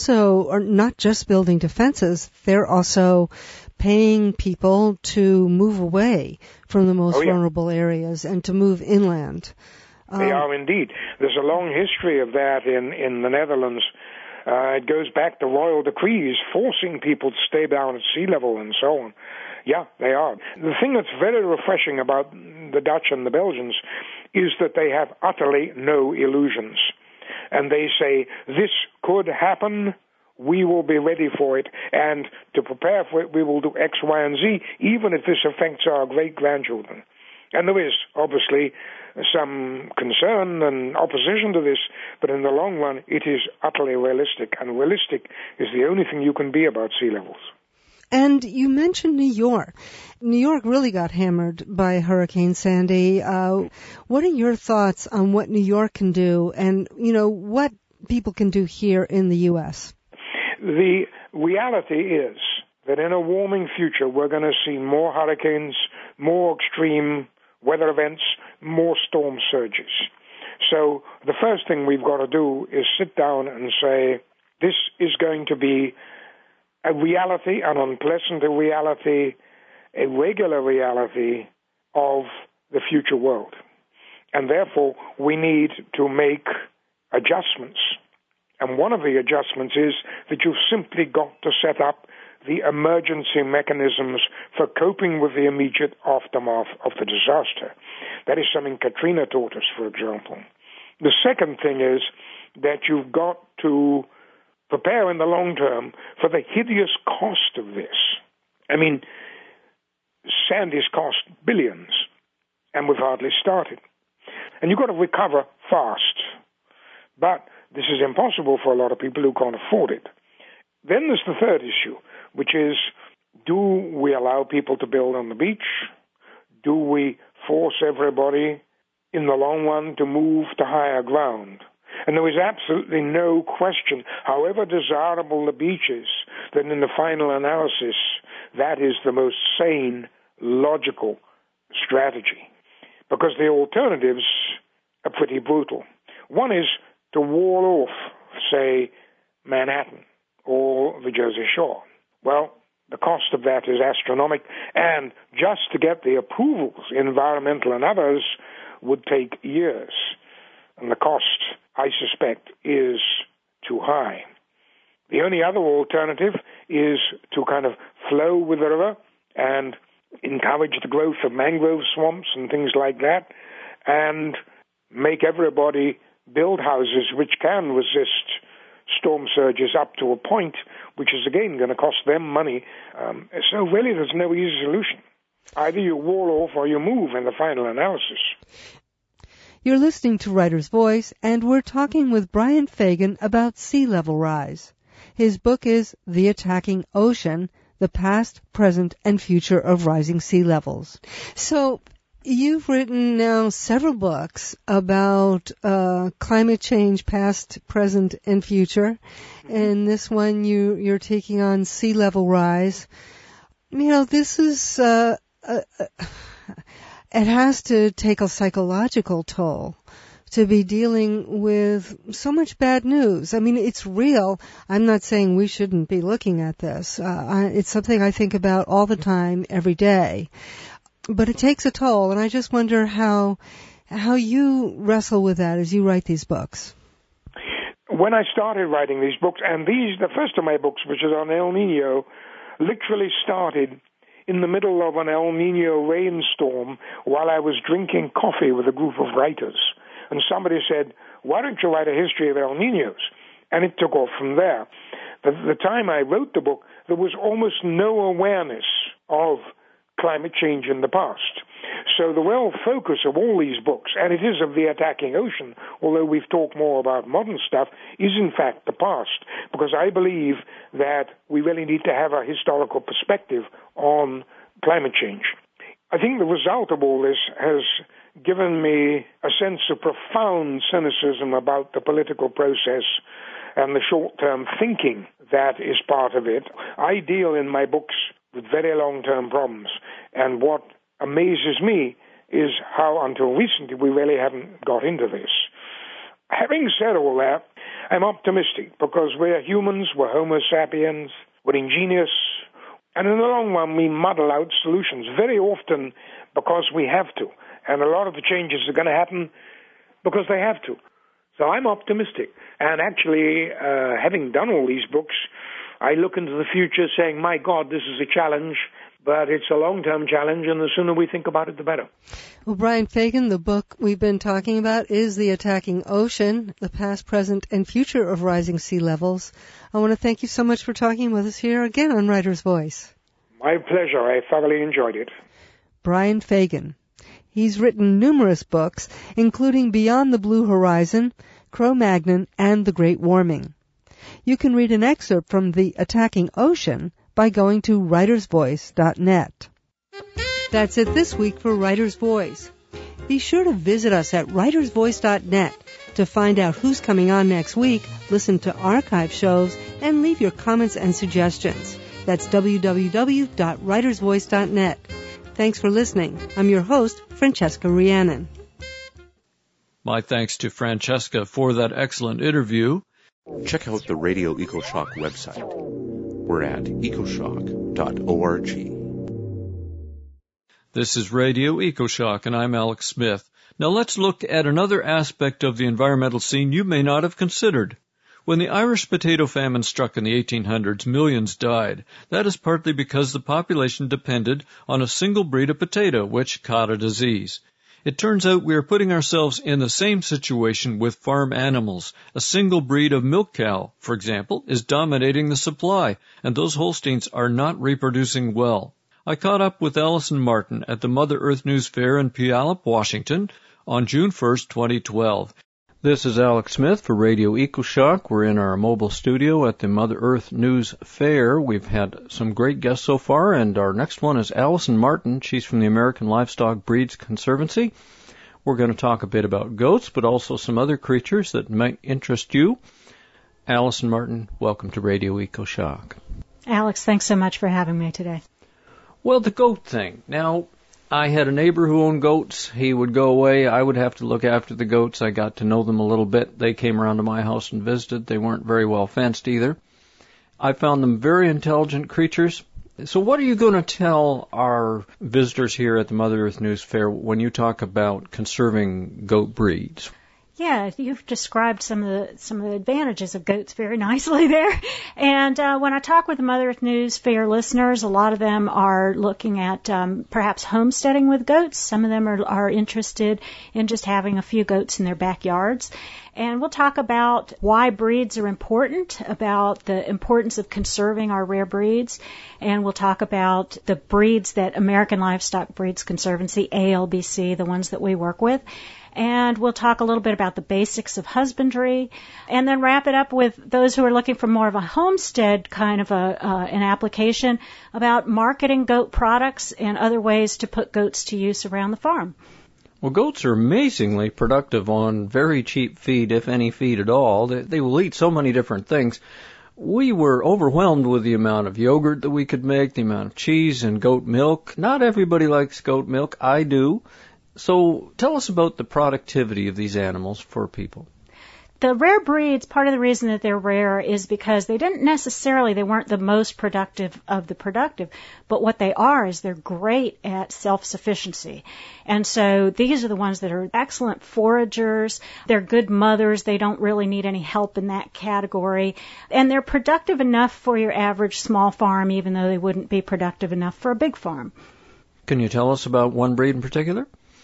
are not just building defenses, they're also paying people to move away from the most vulnerable areas and to move inland. They are indeed. There's a long history of that in the Netherlands. It goes back to royal decrees forcing people to stay down at sea level and so on. Yeah, they are. The thing that's very refreshing about the Dutch and the Belgians is that they have utterly no illusions. And they say, this could happen, we will be ready for it, and to prepare for it, we will do X, Y, and Z, even if this affects our great-grandchildren. And there is, obviously, some concern and opposition to this, but in the long run, it is utterly realistic, and realistic is the only thing you can be about sea levels. And you mentioned New York. New York really got hammered by Hurricane Sandy. What are your thoughts on what New York can do and, what people can do here in the U.S.? The reality is that in a warming future, we're going to see more hurricanes, more extreme weather events, more storm surges. So the first thing we've got to do is sit down and say, this is going to be a reality, an unpleasant reality, a regular reality of the future world. And therefore, we need to make adjustments. And one of the adjustments is that you've simply got to set up the emergency mechanisms for coping with the immediate aftermath of the disaster. That is something Katrina taught us, for example. The second thing is that you've got to prepare in the long term for the hideous cost of this. I mean, Sandy's cost billions, and we've hardly started. And you've got to recover fast. But this is impossible for a lot of people who can't afford it. Then there's the third issue, which is, do we allow people to build on the beach? Do we force everybody in the long run to move to higher ground? And there is absolutely no question, however desirable the beach is, that in the final analysis, that is the most sane, logical strategy. Because the alternatives are pretty brutal. One is to wall off, say, Manhattan or the Jersey Shore. Well, the cost of that is astronomical, and just to get the approvals, environmental and others, would take years. And the cost, I suspect, is too high. The only other alternative is to kind of flow with the river and encourage the growth of mangrove swamps and things like that, and make everybody build houses which can resist storm surges up to a point, which is again going to cost them money. So really there's no easy solution. Either you wall off or you move in the final analysis. You're listening to Writer's Voice, and we're talking with Brian Fagan about sea level rise. His book is The Attacking Ocean, The Past, Present, and Future of Rising Sea Levels. So you've written now several books about climate change, past, present, and future. And this one you're taking on sea level rise. This is it has to take a psychological toll. to be dealing with so much bad news. I mean, it's real. I'm not saying we shouldn't be looking at this. It's something I think about all the time, every day. But it takes a toll, and I just wonder how you wrestle with that as you write these books. When I started writing these books, and the first of my books, which is on El Nino, literally started in the middle of an El Nino rainstorm while I was drinking coffee with a group of writers. And somebody said, why don't you write a history of El Ninos? And it took off from there. The time I wrote the book, there was almost no awareness of climate change in the past. So the real focus of all these books, and it is of the attacking ocean, although we've talked more about modern stuff, is in fact the past, because I believe that we really need to have a historical perspective on climate change. I think the result of all this has given me a sense of profound cynicism about the political process and the short-term thinking that is part of it. I deal in my books with very long-term problems, and what amazes me is how until recently we really haven't got into this. Having said all that, I'm optimistic because we're humans, we're Homo sapiens, we're ingenious, and in the long run we muddle out solutions very often because we have to. And a lot of the changes are going to happen because they have to. So I'm optimistic. And actually, having done all these books, I look into the future saying, my God, this is a challenge, but it's a long-term challenge, and the sooner we think about it, the better. Well, Brian Fagan, the book we've been talking about is The Attacking Ocean, the past, present, and future of rising sea levels. I want to thank you so much for talking with us here again on Writer's Voice. My pleasure. I thoroughly enjoyed it. Brian Fagan. He's written numerous books, including Beyond the Blue Horizon, Cro-Magnon, and The Great Warming. You can read an excerpt from The Attacking Ocean by going to writersvoice.net. That's it this week for Writer's Voice. Be sure to visit us at writersvoice.net to find out who's coming on next week, listen to archive shows, and leave your comments and suggestions. That's www.writersvoice.net. Thanks for listening. I'm your host, Francesca Rhiannon. My thanks to Francesca for that excellent interview. Check out the Radio EcoShock website. We're at ecoshock.org. This is Radio EcoShock, and I'm Alex Smith. Now let's look at another aspect of the environmental scene you may not have considered. When the Irish potato famine struck in the 1800s, millions died. That is partly because the population depended on a single breed of potato, which caught a disease. It turns out we are putting ourselves in the same situation with farm animals. A single breed of milk cow, for example, is dominating the supply, and those Holsteins are not reproducing well. I caught up with Allison Martin at the Mother Earth News Fair in Puyallup, Washington, on June 1st, 2012. This is Alex Smith for Radio EcoShock. We're in our mobile studio at the Mother Earth News Fair. We've had some great guests so far, and our next one is Allison Martin. She's from the American Livestock Breeds Conservancy. We're going to talk a bit about goats, but also some other creatures that might interest you. Allison Martin, welcome to Radio EcoShock. Alex, thanks so much for having me today. Well, the goat thing. Now, I had a neighbor who owned goats. He would go away. I would have to look after the goats. I got to know them a little bit. They came around to my house and visited. They weren't very well fenced either. I found them very intelligent creatures. So what are you going to tell our visitors here at the Mother Earth News Fair when you talk about conserving goat breeds? Yeah, you've described some of the advantages of goats very nicely there. And when I talk with the Mother Earth News Fair listeners, a lot of them are looking at perhaps homesteading with goats. Some of them are interested in just having a few goats in their backyards. And we'll talk about why breeds are important, about the importance of conserving our rare breeds, and we'll talk about the breeds that American Livestock Breeds Conservancy, ALBC, the ones that we work with. And we'll talk a little bit about the basics of husbandry, and then wrap it up with those who are looking for more of a homestead kind of an application about marketing goat products and other ways to put goats to use around the farm. Well, goats are amazingly productive on very cheap feed, if any feed at all. They will eat so many different things. We were overwhelmed with the amount of yogurt that we could make, the amount of cheese and goat milk. Not everybody likes goat milk. I do. So tell us about the productivity of these animals for people. The rare breeds, part of the reason that they're rare is because they weren't the most productive of the productive, but what they are is they're great at self-sufficiency. And so these are the ones that are excellent foragers, they're good mothers, they don't really need any help in that category, and they're productive enough for your average small farm, even though they wouldn't be productive enough for a big farm. Can you tell us about one breed in particular?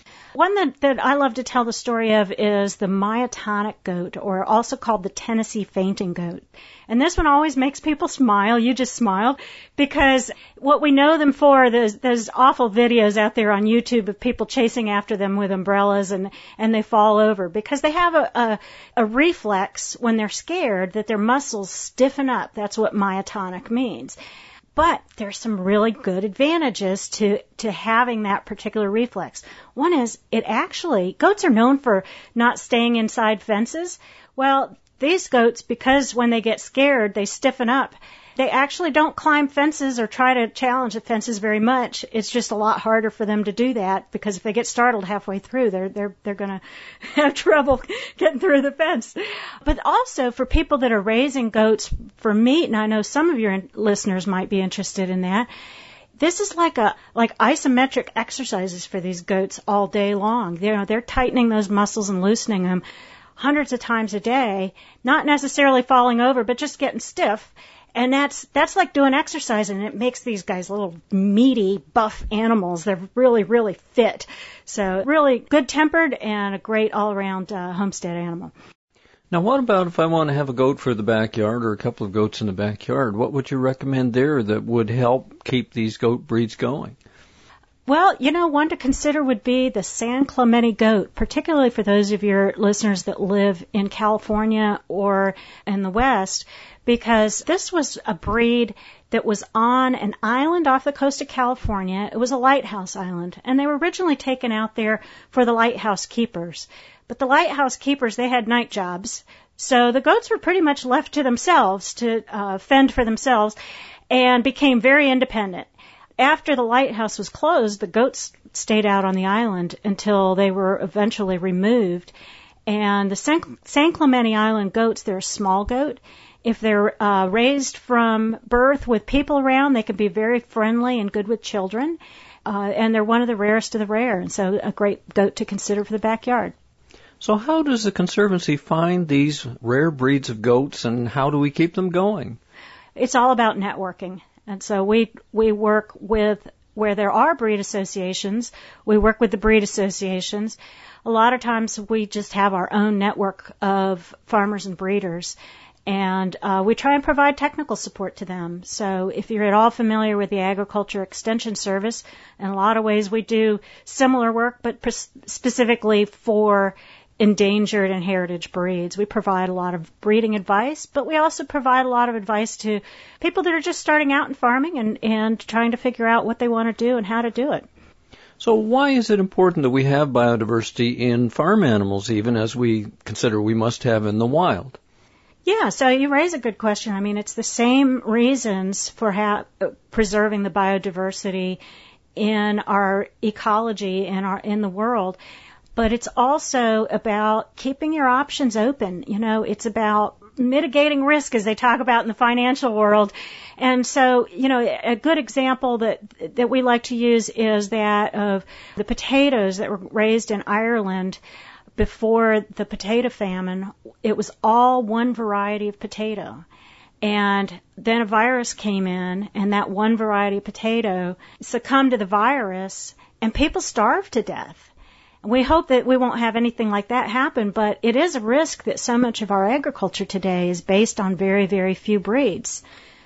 One that I love to tell the story of is the myotonic goat, or also called the Tennessee fainting goat. And this one always makes people smile. You just smiled. Because what we know them for, there's awful videos out there on YouTube of people chasing after them with umbrellas and they fall over. Because they have a reflex when they're scared that their muscles stiffen up. That's what myotonic means. But there's some really good advantages to having that particular reflex. One is goats are known for not staying inside fences. Well, these goats, because when they get scared, they stiffen up. They actually don't climb fences or try to challenge the fences very much. It's just a lot harder for them to do that because if they get startled halfway through, they're going to have trouble getting through the fence. But also for people that are raising goats for meat, and I know some of your listeners might be interested in that, this is like isometric exercises for these goats all day long. They're tightening those muscles and loosening them hundreds of times a day, not necessarily falling over, but just getting stiff. And that's like doing exercise, and it makes these guys little meaty, buff animals. They're really, really fit. So really good-tempered and a great all-around homestead animal. Now, what about if I want to have a goat for the backyard or a couple of goats in the backyard? What would you recommend there that would help keep these goat breeds going? Well, one to consider would be the San Clemente goat, particularly for those of your listeners that live in California or in the West, because this was a breed that was on an island off the coast of California. It was a lighthouse island, and they were originally taken out there for the lighthouse keepers. But the lighthouse keepers, they had night jobs, so the goats were pretty much left to themselves to fend for themselves and became very independent. After the lighthouse was closed, the goats stayed out on the island until they were eventually removed. And the San Clemente Island goats, they're a small goat. If they're raised from birth with people around, they can be very friendly and good with children. And they're one of the rarest of the rare, and so a great goat to consider for the backyard. So how does the Conservancy find these rare breeds of goats, and how do we keep them going? It's all about networking. And so we work with, where there are breed associations, we work with the breed associations. A lot of times we just have our own network of farmers and breeders, and we try and provide technical support to them. So if you're at all familiar with the Agriculture Extension Service, in a lot of ways we do similar work, but specifically for endangered and heritage breeds. We provide a lot of breeding advice, but we also provide a lot of advice to people that are just starting out in farming and trying to figure out what they want to do and how to do it. So why is it important that we have biodiversity in farm animals, even as we consider we must have in the wild? Yeah, so you raise a good question. I mean, it's the same reasons for preserving the biodiversity in our ecology and in the world. But it's also about keeping your options open. It's about mitigating risk, as they talk about in the financial world. And so, a good example that we like to use is that of the potatoes that were raised in Ireland before the potato famine. It was all one variety of potato. And then a virus came in, and that one variety of potato succumbed to the virus, and people starved to death. We hope that we won't have anything like that happen, but it is a risk that so much of our agriculture today is based on very, very few breeds.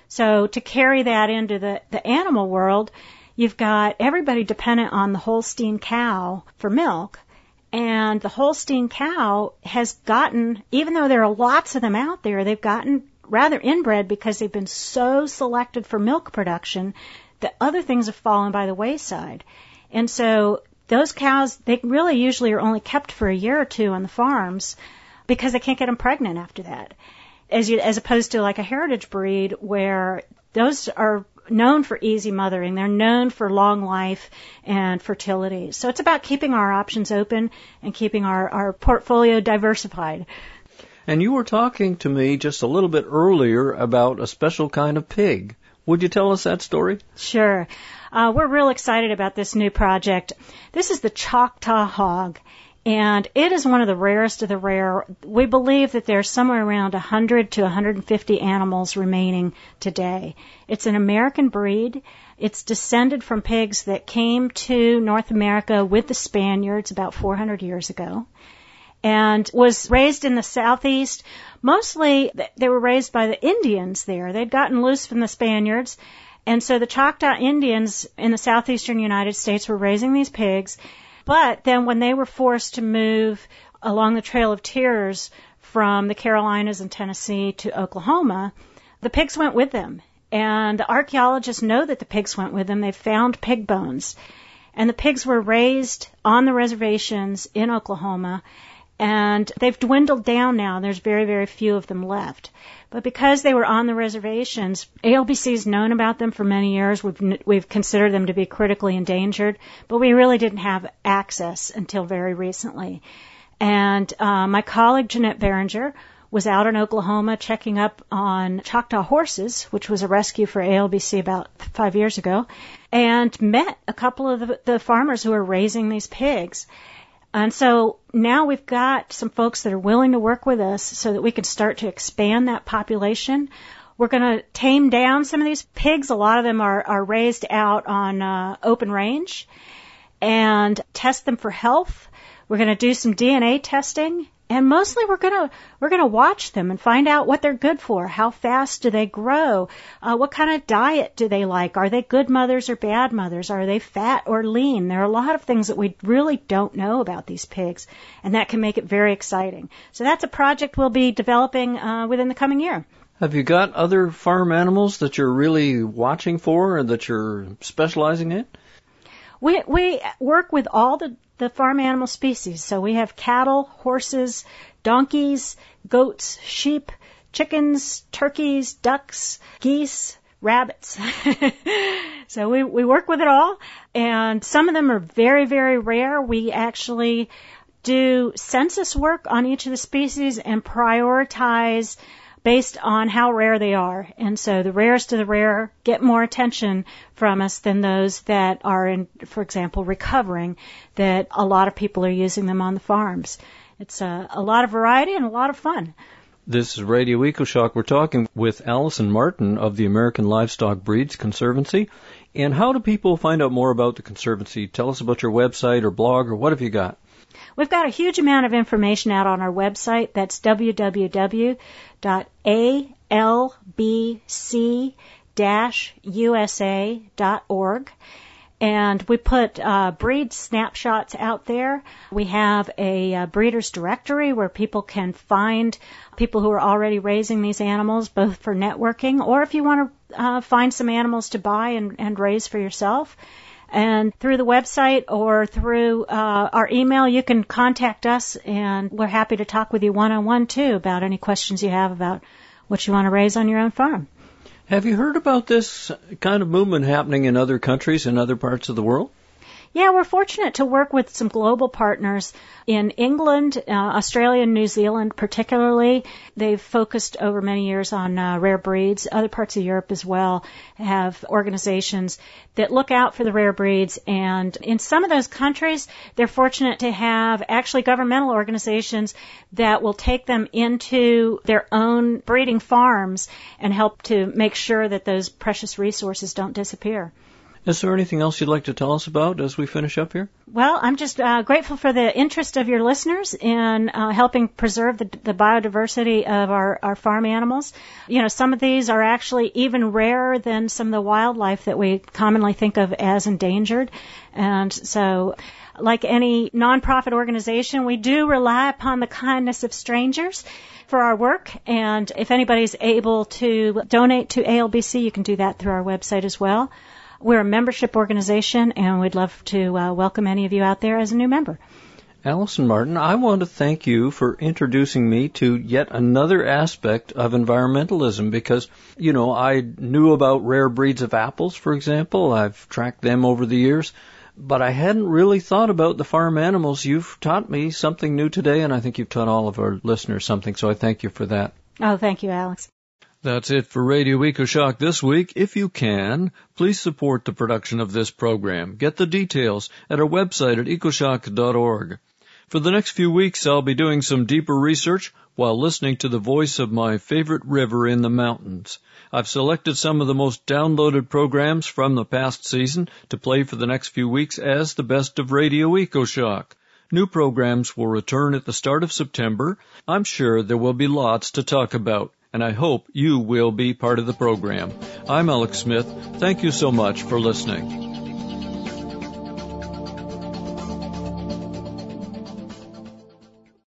So to carry that into the animal world, you've got everybody dependent on the Holstein cow for milk, and the Holstein cow has gotten, even though there are lots of them out there, they've gotten rather inbred because they've been so selected for milk production that other things have fallen by the wayside. And so those cows, they really usually are only kept for a year or two on the farms because they can't get them pregnant after that. As opposed to like a heritage breed where those are known for easy mothering. They're known for long life and fertility. So it's about keeping our options open and keeping our portfolio diversified. And you were talking to me just a little bit earlier about a special kind of pig. Would you tell us that story? Sure. We're real excited about this new project. This is the Choctaw hog, and it is one of the rarest of the rare. We believe that there's somewhere around 100 to 150 animals remaining today. It's an American breed. It's descended from pigs that came to North America with the Spaniards about 400 years ago, and was raised in the southeast. Mostly they were raised by the Indians there. They'd gotten loose from the Spaniards, and so the Choctaw Indians in the southeastern United States were raising these pigs. But then when they were forced to move along the Trail of Tears from the Carolinas and Tennessee to Oklahoma, the pigs went with them. And the archaeologists know that the pigs went with them. They found pig bones. And the pigs were raised on the reservations in Oklahoma. And they've dwindled down now. There's very, very few of them left. But because they were on the reservations, ALBC's known about them for many years. We've considered them to be critically endangered, but we really didn't have access until very recently. And my colleague Jeanette Berenger was out in Oklahoma checking up on Choctaw horses, which was a rescue for ALBC about 5 years ago, and met a couple of the farmers who are raising these pigs. And so now we've got some folks that are willing to work with us so that we can start to expand that population. We're going to tame down some of these pigs. A lot of them are raised out on open range and test them for health. We're going to do some DNA testing. And mostly we're gonna watch them and find out what they're good for. How fast do they grow? What kind of diet do they like? Are they good mothers or bad mothers? Are they fat or lean? There are a lot of things that we really don't know about these pigs, and that can make it very exciting. So that's a project we'll be developing within the coming year. Have you got other farm animals that you're really watching for and that you're specializing in? We work with all the farm animal species. So we have cattle, horses, donkeys, goats, sheep, chickens, turkeys, ducks, geese, rabbits. So we work with it all. And some of them are very, very rare. We actually do census work on each of the species and prioritize based on how rare they are. And so the rarest of the rare get more attention from us than those that are in, for example, recovering, that a lot of people are using them on the farms. It's a lot of variety and a lot of fun. This is Radio EcoShock. We're talking with Allison Martin of the American Livestock Breeds Conservancy. And how do people find out more about the Conservancy? Tell us about your website or blog, or what have you got? We've got a huge amount of information out on our website. That's www.albc-usa.org. And we put breed snapshots out there. We have a breeders directory where people can find people who are already raising these animals, both for networking or if you want to find some animals to buy and raise for yourself. And through the website or through our email, you can contact us, and we're happy to talk with you one-on-one, too, about any questions you have about what you want to raise on your own farm. Have you heard about this kind of movement happening in other countries, in other parts of the world? Yeah, we're fortunate to work with some global partners in England, Australia, and New Zealand particularly. They've focused over many years on rare breeds. Other parts of Europe as well have organizations that look out for the rare breeds. And in some of those countries, they're fortunate to have actually governmental organizations that will take them into their own breeding farms and help to make sure that those precious resources don't disappear. Is there anything else you'd like to tell us about as we finish up here? Well, I'm just grateful for the interest of your listeners in helping preserve the biodiversity of our farm animals. You know, some of these are actually even rarer than some of the wildlife that we commonly think of as endangered. And so, like any nonprofit organization, we do rely upon the kindness of strangers for our work. And if anybody's able to donate to ALBC, you can do that through our website as well. We're a membership organization, and we'd love to welcome any of you out there as a new member. Allison Martin, I want to thank you for introducing me to yet another aspect of environmentalism because, I knew about rare breeds of apples, for example. I've tracked them over the years, but I hadn't really thought about the farm animals. You've taught me something new today, and I think you've taught all of our listeners something, so I thank you for that. Oh, thank you, Alex. That's it for Radio EcoShock this week. If you can, please support the production of this program. Get the details at our website at ecoshock.org. For the next few weeks, I'll be doing some deeper research while listening to the voice of my favorite river in the mountains. I've selected some of the most downloaded programs from the past season to play for the next few weeks as the best of Radio EcoShock. New programs will return at the start of September. I'm sure there will be lots to talk about, and I hope you will be part of the program. I'm Alex Smith. Thank you so much for listening.